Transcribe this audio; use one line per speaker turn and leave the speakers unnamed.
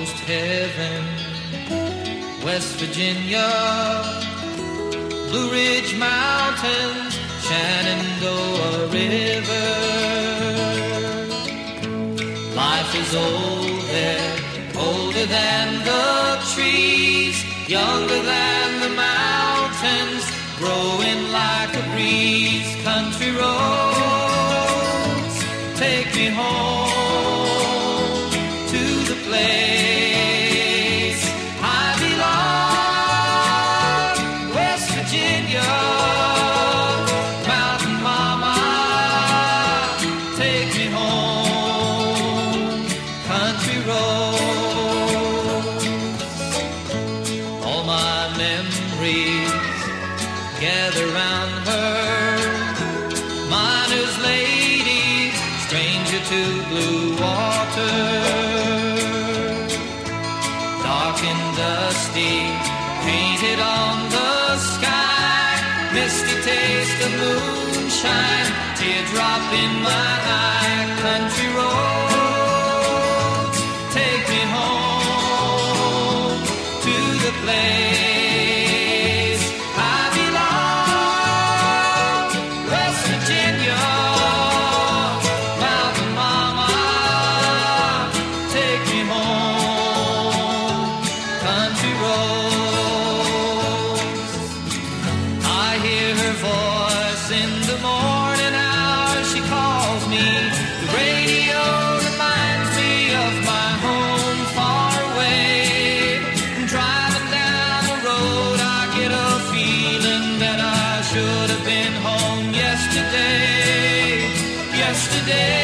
almost heaven. West Virginia, Blue Ridge Mountains, Shenandoah River. Life is old there, older than the trees, younger than the mountains, growing like a breeze. Country roads, take me home to the place I belong. West Virginia, Mountain Mama, take me home. Country roads, all my memories gather round her. Miner's lady, stranger to blue water. Dark and dusty, painted on the sky. Misty taste of moonshine, teardrop in my eye. Country roads, take me home to the place yesterday.